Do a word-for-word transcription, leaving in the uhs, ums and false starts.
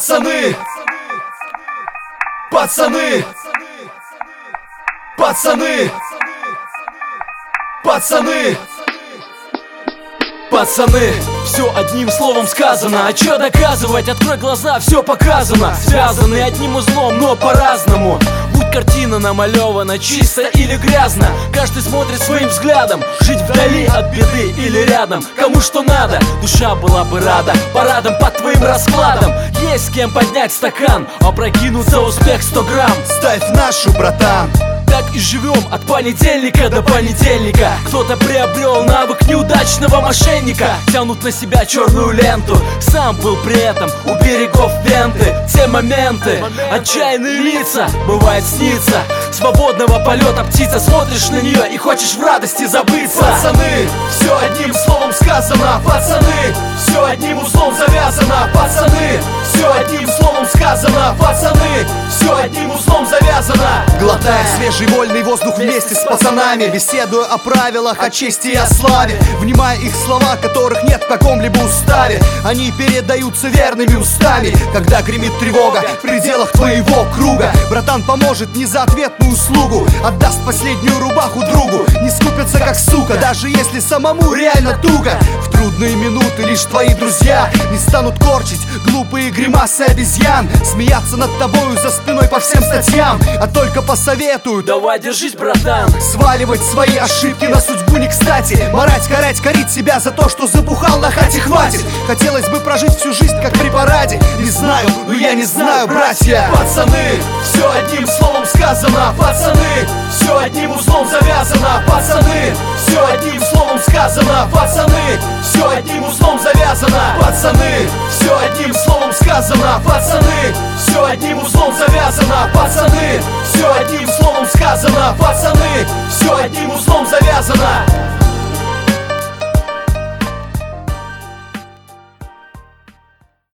Пацаны, пацаны, пацаны, пацаны, пацаны. Все одним словом сказано, а чё доказывать? Открой глаза, все показано. Связаны одним узлом, но по-разному. Будь картина намалевана чисто или грязно, каждый смотрит своим взглядом. Жить вдали от беды или рядом, кому что надо, душа была бы рада парадом под твоим раскладом. Есть с кем поднять стакан, опрокинуться успех сто грамм. Ставь нашу, братан. Так и живем от понедельника до понедельника. Кто-то приобрел навык неудачного мошенника, тянут на себя черную ленту. Сам был при этом у берегов Венты. Те моменты, отчаянные лица, бывает снится. Свободного полета птица, смотришь на нее и хочешь в радости забыться. Пацаны, все одним словом сказано. Пацаны, все одним узлом завязано. Пацаны, все одним словом сказано. Пацаны, все одним узлом завязано. Глотая свежий вольный воздух вместе с пацанами, беседуя о правилах, о чести и о славе, внимая их слова, которых нет в каком-либо уставе. Они передаются верными устами, когда гремит тревога в пределах твоего круга. Братан поможет не за ответную услугу, отдаст последнюю рубаху другу. Не скупятся как сука, даже если самому реально туго. В трудные минуты лишь твои друзья не станут корчить глупые гримасы обезьян, смеяться над тобою за спиной по всем статьям, а только посоветуют: давай, держись, братан. Сваливать свои ошибки на судьбу не кстати, марать, карать, корить себя за то, что забухал на хате, хватит. Хотелось бы прожить всю жизнь как при параде. Не знаю, но я не знаю, братья. Пацаны, все одним словом сказано. Пацаны, все одним узлом завязано. Пацаны, все одним словом сказано. Пацаны, все одним узлом завязано. Пацаны, все одним словом сказано. Пацаны, все одним узлом завязано. Пацаны, все одним словом сказано. Пацаны, все